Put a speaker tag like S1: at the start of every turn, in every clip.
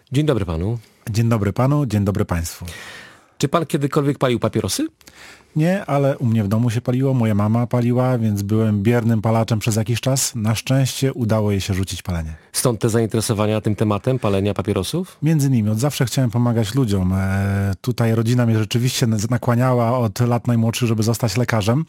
S1: Dzień dobry panu.
S2: Dzień dobry panu, dzień dobry państwu.
S1: Czy pan kiedykolwiek palił papierosy?
S2: Nie, ale u mnie w domu się paliło, moja mama paliła, więc byłem biernym palaczem przez jakiś czas. Na szczęście udało jej się rzucić palenie.
S1: Stąd te zainteresowania tym tematem palenia papierosów?
S2: Między innymi, od zawsze chciałem pomagać ludziom. Tutaj rodzina mnie rzeczywiście nakłaniała od lat najmłodszych, żeby zostać lekarzem.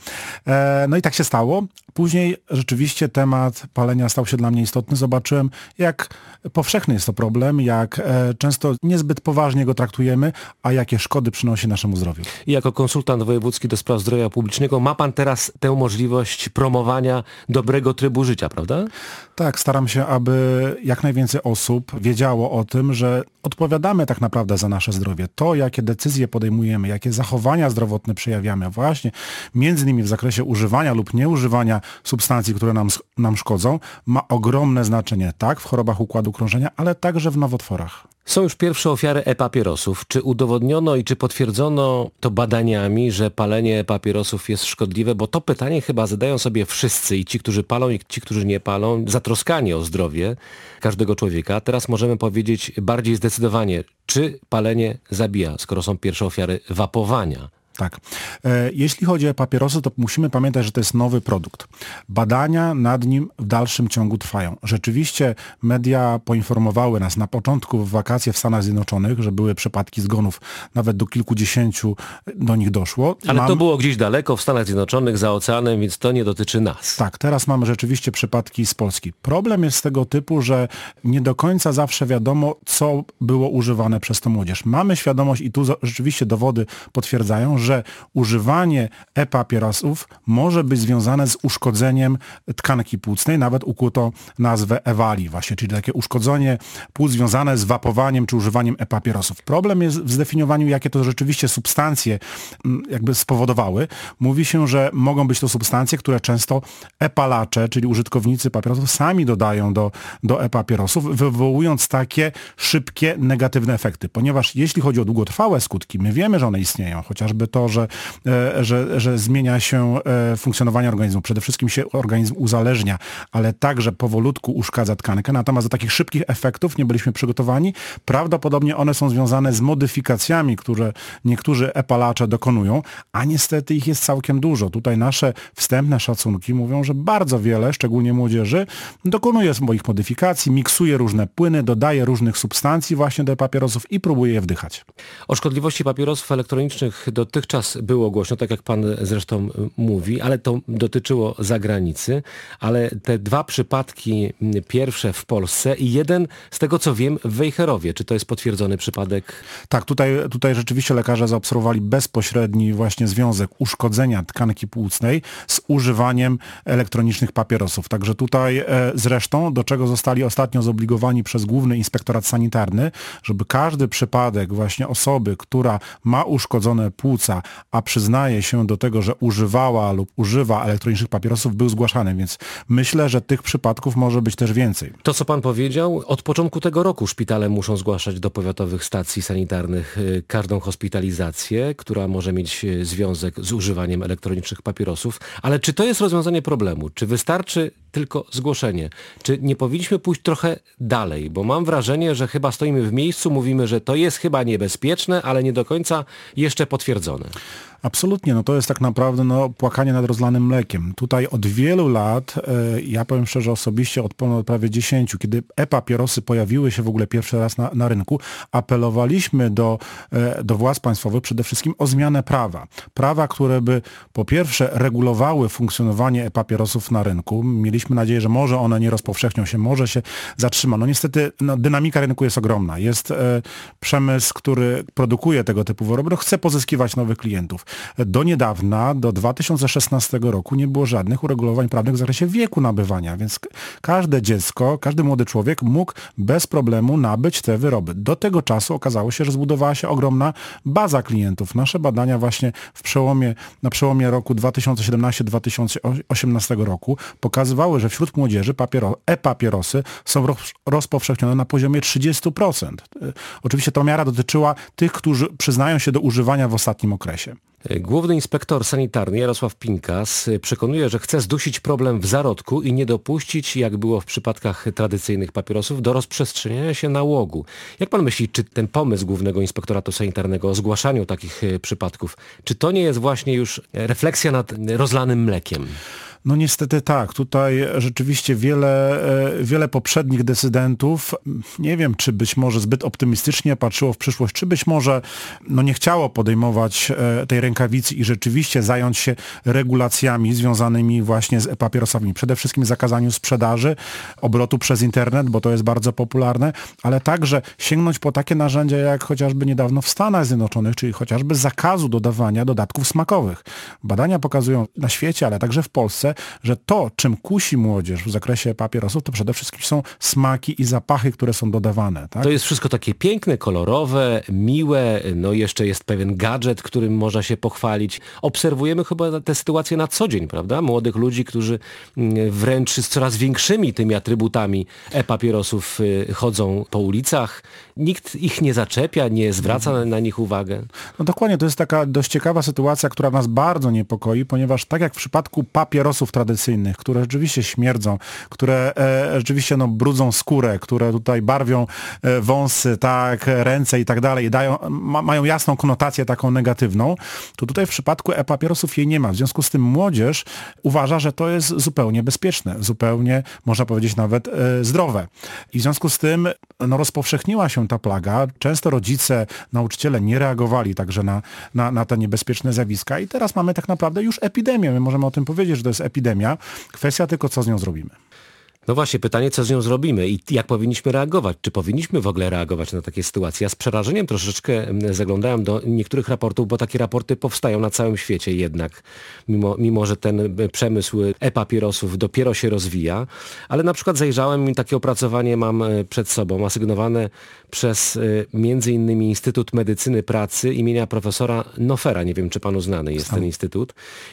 S2: No i tak się stało. Później rzeczywiście temat palenia stał się dla mnie istotny. Zobaczyłem, jak powszechny jest to problem, jak często niezbyt poważnie go traktujemy, a jakie szkody przynosi naszemu zdrowiu.
S1: I jako konsultant wojewódzki do spraw zdrowia publicznego ma pan teraz tę możliwość promowania dobrego trybu życia, prawda?
S2: Tak, staram się, aby jak najwięcej osób wiedziało o tym, że odpowiadamy tak naprawdę za nasze zdrowie. To, jakie decyzje podejmujemy, jakie zachowania zdrowotne przejawiamy, właśnie między innymi w zakresie używania lub nieużywania substancji, które nam szkodzą, ma ogromne znaczenie, tak, w chorobach układu krążenia, ale także w nowotworach.
S1: Są już pierwsze ofiary e-papierosów. Czy udowodniono i czy potwierdzono to badaniami, że palenie papierosów jest szkodliwe? Bo to pytanie chyba zadają sobie wszyscy, i ci, którzy palą, i ci, którzy nie palą, zatroskani o zdrowie każdego człowieka. Teraz możemy powiedzieć bardziej zdecydowanie, czy palenie zabija, skoro są pierwsze ofiary wapowania.
S2: Tak. Jeśli chodzi o papierosy, to musimy pamiętać, że to jest nowy produkt. Badania nad nim w dalszym ciągu trwają. Rzeczywiście media poinformowały nas na początku w wakacje w Stanach Zjednoczonych, że były przypadki zgonów, nawet do kilkudziesięciu do nich doszło.
S1: Ale to było gdzieś daleko w Stanach Zjednoczonych, za oceanem, więc to nie dotyczy nas.
S2: Tak, teraz mamy rzeczywiście przypadki z Polski. Problem jest z tego typu, że nie do końca zawsze wiadomo, co było używane przez tę młodzież. Mamy świadomość i tu rzeczywiście dowody potwierdzają, że używanie e-papierosów może być związane z uszkodzeniem tkanki płucnej, nawet ukuto nazwę EWALI właśnie, czyli takie uszkodzenie płuc związane z wapowaniem czy używaniem e-papierosów. Problem jest w zdefiniowaniu, jakie to rzeczywiście substancje jakby spowodowały. Mówi się, że mogą być to substancje, które często e-palacze, czyli użytkownicy papierosów sami dodają do e-papierosów, wywołując takie szybkie, negatywne efekty. Ponieważ jeśli chodzi o długotrwałe skutki, my wiemy, że one istnieją, chociażby to, że zmienia się funkcjonowanie organizmu. Przede wszystkim się organizm uzależnia, ale także powolutku uszkadza tkankę. Natomiast do takich szybkich efektów nie byliśmy przygotowani. Prawdopodobnie one są związane z modyfikacjami, które niektórzy e-palacze dokonują, a niestety ich jest całkiem dużo. Tutaj nasze wstępne szacunki mówią, że bardzo wiele, szczególnie młodzieży, dokonuje swoich modyfikacji, miksuje różne płyny, dodaje różnych substancji właśnie do papierosów i próbuje je wdychać.
S1: O szkodliwości papierosów elektronicznych dotychczas było głośno, tak jak pan zresztą mówi, ale to dotyczyło zagranicy, ale te dwa przypadki, pierwsze w Polsce i jeden, z tego co wiem, w Wejherowie. Czy to jest potwierdzony przypadek?
S2: Tak, tutaj rzeczywiście lekarze zaobserwowali bezpośredni właśnie związek uszkodzenia tkanki płucnej z używaniem elektronicznych papierosów. Także tutaj zresztą, do czego zostali ostatnio zobligowani przez Główny Inspektorat Sanitarny, żeby każdy przypadek właśnie osoby, która ma uszkodzone płuca, a przyznaje się do tego, że używała lub używa elektronicznych papierosów, był zgłaszany, więc myślę, że tych przypadków może być też więcej.
S1: To, co pan powiedział, od początku tego roku szpitale muszą zgłaszać do powiatowych stacji sanitarnych każdą hospitalizację, która może mieć związek z używaniem elektronicznych papierosów. Ale czy to jest rozwiązanie problemu? Czy wystarczy tylko zgłoszenie? Czy nie powinniśmy pójść trochę dalej? Bo mam wrażenie, że chyba stoimy w miejscu, mówimy, że to jest chyba niebezpieczne, ale nie do końca jeszcze potwierdzone.
S2: Absolutnie, no to jest tak naprawdę płakanie nad rozlanym mlekiem. Tutaj od wielu lat, ja powiem szczerze osobiście, od ponad prawie 10, kiedy e-papierosy pojawiły się w ogóle pierwszy raz na rynku, apelowaliśmy do władz państwowych przede wszystkim o zmianę prawa. Prawa, które by po pierwsze regulowały funkcjonowanie e-papierosów na rynku. Mieliśmy nadzieję, że może one nie rozpowszechnią się, może się zatrzyma. No niestety dynamika rynku jest ogromna. Jest przemysł, który produkuje tego typu wyroby, chce pozyskiwać nowych klientów. Do niedawna, do 2016 roku nie było żadnych uregulowań prawnych w zakresie wieku nabywania, więc każde dziecko, każdy młody człowiek mógł bez problemu nabyć te wyroby. Do tego czasu okazało się, że zbudowała się ogromna baza klientów. Nasze badania właśnie na przełomie roku 2017-2018 roku pokazywały, że wśród młodzieży e-papierosy są rozpowszechnione na poziomie 30%. Oczywiście ta miara dotyczyła tych, którzy przyznają się do używania w ostatnim okresie.
S1: Główny inspektor sanitarny Jarosław Pinkas przekonuje, że chce zdusić problem w zarodku i nie dopuścić, jak było w przypadkach tradycyjnych papierosów, do rozprzestrzeniania się nałogu. Jak pan myśli, czy ten pomysł Głównego Inspektoratu Sanitarnego o zgłaszaniu takich przypadków, czy to nie jest właśnie już refleksja nad rozlanym mlekiem?
S2: No niestety tak. Tutaj rzeczywiście wiele poprzednich decydentów, nie wiem, czy być może zbyt optymistycznie patrzyło w przyszłość, czy być może nie chciało podejmować tej rękawicy i rzeczywiście zająć się regulacjami związanymi właśnie z papierosami. Przede wszystkim zakazaniu sprzedaży, obrotu przez internet, bo to jest bardzo popularne, ale także sięgnąć po takie narzędzia, jak chociażby niedawno w Stanach Zjednoczonych, czyli chociażby zakazu dodawania dodatków smakowych. Badania pokazują na świecie, ale także w Polsce, że to, czym kusi młodzież w zakresie papierosów, to przede wszystkim są smaki i zapachy, które są dodawane. Tak?
S1: To jest wszystko takie piękne, kolorowe, miłe, jeszcze jest pewien gadżet, którym można się pochwalić. Obserwujemy chyba tę sytuację na co dzień, prawda? Młodych ludzi, którzy wręcz z coraz większymi tymi atrybutami e-papierosów chodzą po ulicach. Nikt ich nie zaczepia, nie zwraca na nich uwagę.
S2: No dokładnie, to jest taka dość ciekawa sytuacja, która nas bardzo niepokoi, ponieważ tak jak w przypadku papierosów tradycyjnych, które rzeczywiście śmierdzą, które rzeczywiście brudzą skórę, które tutaj barwią wąsy, tak, ręce i tak dalej, mają jasną konotację taką negatywną, to tutaj w przypadku e-papierosów jej nie ma. W związku z tym młodzież uważa, że to jest zupełnie bezpieczne, zupełnie, można powiedzieć, nawet zdrowe. I w związku z tym rozpowszechniła się ta plaga. Często rodzice, nauczyciele nie reagowali także na te niebezpieczne zjawiska i teraz mamy tak naprawdę już epidemię. My możemy o tym powiedzieć, że to jest epidemia. Kwestia tylko, co z nią zrobimy.
S1: No właśnie, pytanie, co z nią zrobimy i jak powinniśmy reagować? Czy powinniśmy w ogóle reagować na takie sytuacje? Ja z przerażeniem troszeczkę zaglądałem do niektórych raportów, bo takie raporty powstają na całym świecie jednak, mimo że ten przemysł e-papierosów dopiero się rozwija. Ale na przykład zajrzałem i takie opracowanie mam przed sobą, asygnowane przez między innymi Instytut Medycyny Pracy imienia profesora Nofera. Nie wiem, czy panu znany jest ten instytut.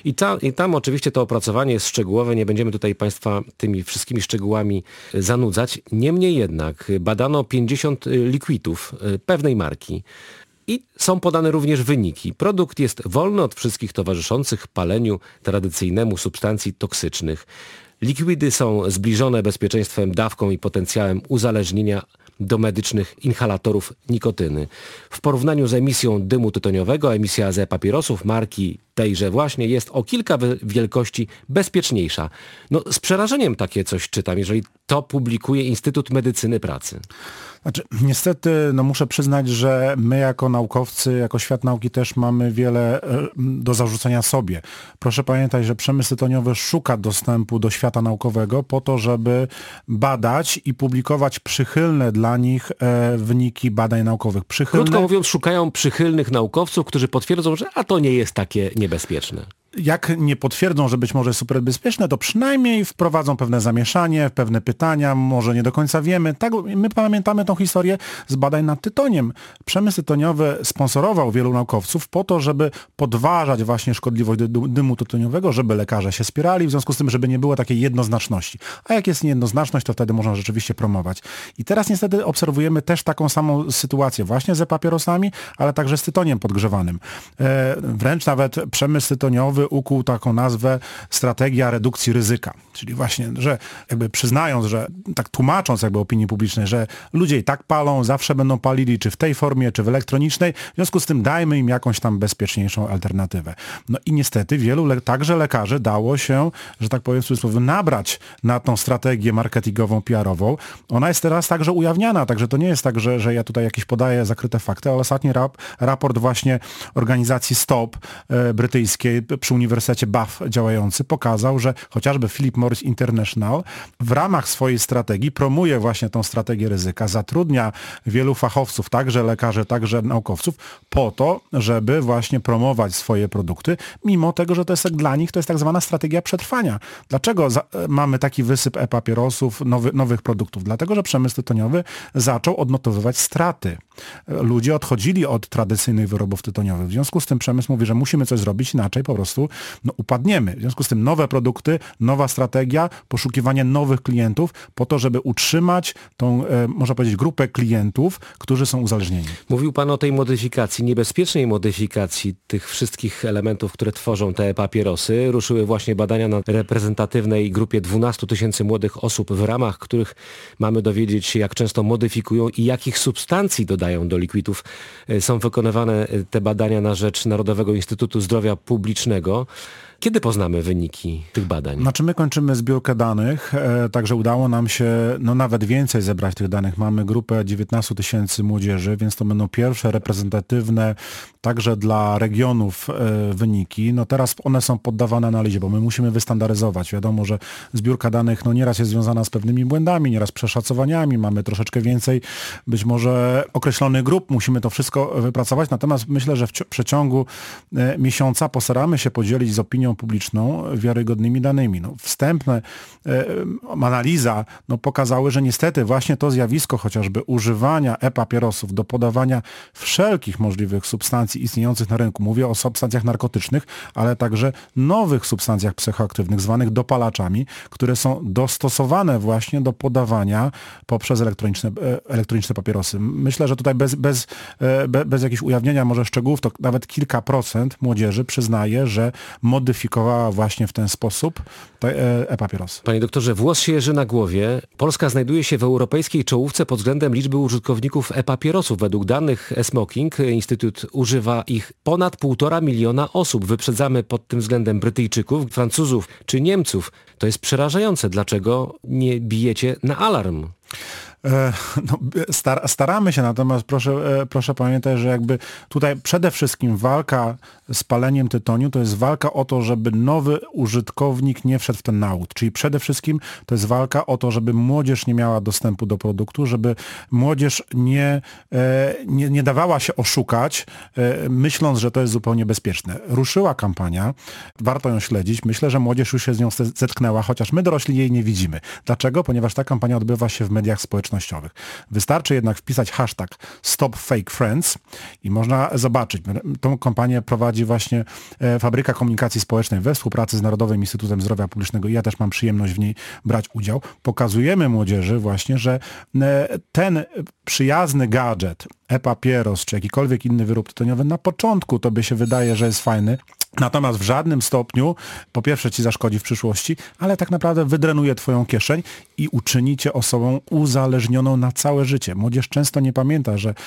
S1: I tam oczywiście to opracowanie jest szczegółowe, nie będziemy tutaj państwa tymi wszystkimi szczegółami zanudzać. Niemniej jednak badano 50 likwidów pewnej marki i są podane również wyniki. Produkt jest wolny od wszystkich towarzyszących paleniu tradycyjnemu substancji toksycznych. Likwidy są zbliżone bezpieczeństwem, dawką i potencjałem uzależnienia do medycznych inhalatorów nikotyny. W porównaniu z emisją dymu tytoniowego, emisja z papierosów marki tejże właśnie jest o kilka wielkości bezpieczniejsza. Z przerażeniem takie coś czytam, jeżeli to publikuje Instytut Medycyny Pracy.
S2: Znaczy, niestety, muszę przyznać, że my jako naukowcy, jako świat nauki też mamy wiele do zarzucenia sobie. Proszę pamiętać, że przemysł tytoniowy szuka dostępu do świata naukowego po to, żeby badać i publikować przychylne dla nich wyniki badań naukowych.
S1: Krótko mówiąc, szukają przychylnych naukowców, którzy potwierdzą, że to nie jest takie niebezpieczne.
S2: Jak nie potwierdzą, że być może jest super bezpieczne, to przynajmniej wprowadzą pewne zamieszanie, pewne pytania, może nie do końca wiemy. Tak, my pamiętamy tą historię z badań nad tytoniem. Przemysł tytoniowy sponsorował wielu naukowców po to, żeby podważać właśnie szkodliwość dymu tytoniowego, żeby lekarze się spierali, w związku z tym, żeby nie było takiej jednoznaczności. A jak jest niejednoznaczność, to wtedy można rzeczywiście promować. I teraz niestety obserwujemy też taką samą sytuację właśnie ze papierosami, ale także z tytoniem podgrzewanym. Wręcz nawet przemysł tytoniowy ukuł taką nazwę strategia redukcji ryzyka. Czyli właśnie, że jakby przyznając, że tak tłumacząc jakby opinii publicznej, że ludzie i tak palą, zawsze będą palili, czy w tej formie, czy w elektronicznej, w związku z tym dajmy im jakąś tam bezpieczniejszą alternatywę. I niestety wielu także lekarzy dało się, że tak powiem w cudzysłowie, nabrać na tą strategię marketingową, PR-ową. Ona jest teraz także ujawniana, także to nie jest tak, że ja tutaj jakieś podaję zakryte fakty, ale ostatni raport właśnie organizacji STOP brytyjskiej przy Uniwersytecie Bath działający pokazał, że chociażby Philip Morris International w ramach swojej strategii promuje właśnie tą strategię ryzyka, zatrudnia wielu fachowców, także lekarzy, także naukowców, po to, żeby właśnie promować swoje produkty, mimo tego, że to jest dla nich, to jest tak zwana strategia przetrwania. Dlaczego mamy taki wysyp e-papierosów, nowych produktów? Dlatego, że przemysł tytoniowy zaczął odnotowywać straty. Ludzie odchodzili od tradycyjnych wyrobów tytoniowych. W związku z tym przemysł mówi, że musimy coś zrobić, inaczej po prostu upadniemy. W związku z tym nowe produkty, nowa strategia, poszukiwanie nowych klientów po to, żeby utrzymać tą, można powiedzieć, grupę klientów, którzy są uzależnieni.
S1: Mówił pan o tej modyfikacji, niebezpiecznej modyfikacji tych wszystkich elementów, które tworzą te papierosy. Ruszyły właśnie badania na reprezentatywnej grupie 12 000 młodych osób, w ramach których mamy dowiedzieć się, jak często modyfikują i jakich substancji dodają do likwidów. Są wykonywane te badania na rzecz Narodowego Instytutu Zdrowia Publicznego. Kiedy poznamy wyniki tych badań?
S2: Znaczy my kończymy zbiórkę danych, także udało nam się nawet więcej zebrać tych danych. Mamy grupę 19 000 młodzieży, więc to będą pierwsze reprezentatywne także dla regionów wyniki. Teraz one są poddawane analizie, bo my musimy wystandaryzować. Wiadomo, że zbiórka danych nieraz jest związana z pewnymi błędami, nieraz przeszacowaniami. Mamy troszeczkę więcej być może określonych grup. Musimy to wszystko wypracować. Natomiast myślę, że w przeciągu miesiąca postaramy się podzielić z opinią publiczną wiarygodnymi danymi. Wstępne analiza pokazały, że niestety właśnie to zjawisko chociażby używania e-papierosów do podawania wszelkich możliwych substancji istniejących na rynku, mówię o substancjach narkotycznych, ale także nowych substancjach psychoaktywnych, zwanych dopalaczami, które są dostosowane właśnie do podawania poprzez elektroniczne papierosy. Myślę, że tutaj bez jakichś ujawnienia może szczegółów, to nawet kilka procent młodzieży przyznaje, że modyfikowała właśnie w ten sposób te e-papierosy.
S1: Panie doktorze, włos się jeży na głowie. Polska znajduje się w europejskiej czołówce pod względem liczby użytkowników e-papierosów. Według danych e-smoking Instytut używa ich ponad 1,5 miliona osób. Wyprzedzamy pod tym względem Brytyjczyków, Francuzów czy Niemców. To jest przerażające. Dlaczego nie bijecie na alarm?
S2: Staramy się, natomiast proszę pamiętać, że jakby tutaj przede wszystkim walka z paleniem tytoniu to jest walka o to, żeby nowy użytkownik nie wszedł w ten nałód. Czyli przede wszystkim to jest walka o to, żeby młodzież nie miała dostępu do produktu, żeby młodzież nie dawała się oszukać, myśląc, że to jest zupełnie bezpieczne. Ruszyła kampania, warto ją śledzić. Myślę, że młodzież już się z nią zetknęła, chociaż my dorośli jej nie widzimy. Dlaczego? Ponieważ ta kampania odbywa się w mediach społecznościowych. Wystarczy jednak wpisać hashtag #StopFakeFriends i można zobaczyć. Tą kampanię prowadzi właśnie Fabryka Komunikacji Społecznej we współpracy z Narodowym Instytutem Zdrowia Publicznego i ja też mam przyjemność w niej brać udział. Pokazujemy młodzieży właśnie, że ten przyjazny gadżet, e-papieros czy jakikolwiek inny wyrób tytoniowy na początku tobie się wydaje, że jest fajny, natomiast w żadnym stopniu, po pierwsze ci zaszkodzi w przyszłości, ale tak naprawdę wydrenuje twoją kieszeń i uczyni cię osobą uzależnioną na całe życie. Młodzież często nie pamięta, że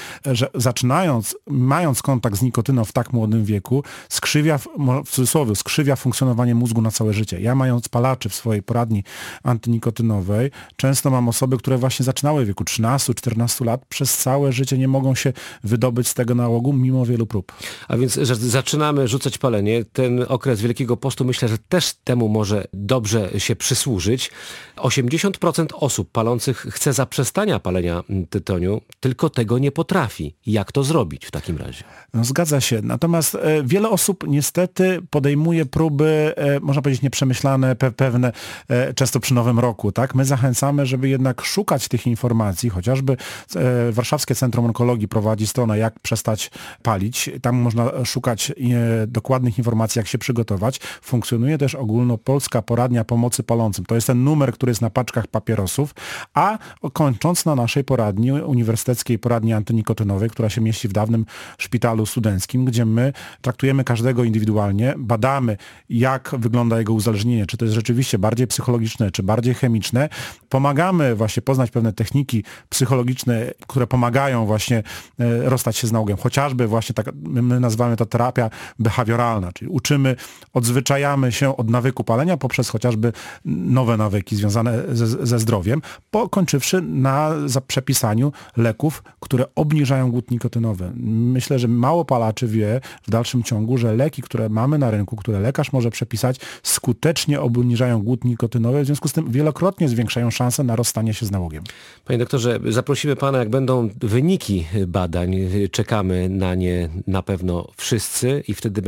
S2: mając kontakt z nikotyną w tak młodym wieku, skrzywia funkcjonowanie mózgu na całe życie. Ja mając palaczy w swojej poradni antynikotynowej, często mam osoby, które właśnie zaczynały w wieku 13-14 lat, przez całe życie nie mogą się wydobyć z tego nałogu, mimo wielu prób.
S1: A więc, że zaczynamy rzucać palenie, ten okres Wielkiego Postu myślę, że też temu może dobrze się przysłużyć. 80% osób palących chce zaprzestania palenia tytoniu, tylko tego nie potrafi. Jak to zrobić w takim razie?
S2: Zgadza się. Natomiast wiele osób niestety podejmuje próby, można powiedzieć nieprzemyślane, pewne, często przy Nowym Roku. Tak? My zachęcamy, żeby jednak szukać tych informacji, chociażby Warszawskie Centrum Onkologii prowadzi stronę Jak przestać palić. Tam można szukać dokładnych informacji, jak się przygotować. Funkcjonuje też ogólnopolska poradnia pomocy palącym. To jest ten numer, który jest na paczkach papierosów, a kończąc na naszej poradni, uniwersyteckiej poradni antynikotynowej, która się mieści w dawnym szpitalu studenckim, gdzie my traktujemy każdego indywidualnie, badamy, jak wygląda jego uzależnienie, czy to jest rzeczywiście bardziej psychologiczne, czy bardziej chemiczne. Pomagamy właśnie poznać pewne techniki psychologiczne, które pomagają właśnie rozstać się z nałogiem. Chociażby właśnie tak, my nazywamy to terapia behawioralna, czyli uczymy, odzwyczajamy się od nawyku palenia poprzez chociażby nowe nawyki związane ze zdrowiem, pokończywszy na przepisaniu leków, które obniżają głód nikotynowy. Myślę, że mało palaczy wie w dalszym ciągu, że leki, które mamy na rynku, które lekarz może przepisać, skutecznie obniżają głód nikotynowy, w związku z tym wielokrotnie zwiększają szanse na rozstanie się z nałogiem.
S1: Panie doktorze, zaprosimy pana, jak będą wyniki badań. Czekamy na nie na pewno wszyscy i wtedy będzie można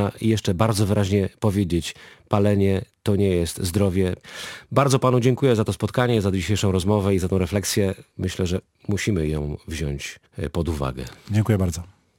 S1: trzeba jeszcze bardzo wyraźnie powiedzieć, palenie to nie jest zdrowie. Bardzo panu dziękuję za to spotkanie, za dzisiejszą rozmowę i za tą refleksję. Myślę, że musimy ją wziąć pod uwagę.
S2: Dziękuję bardzo.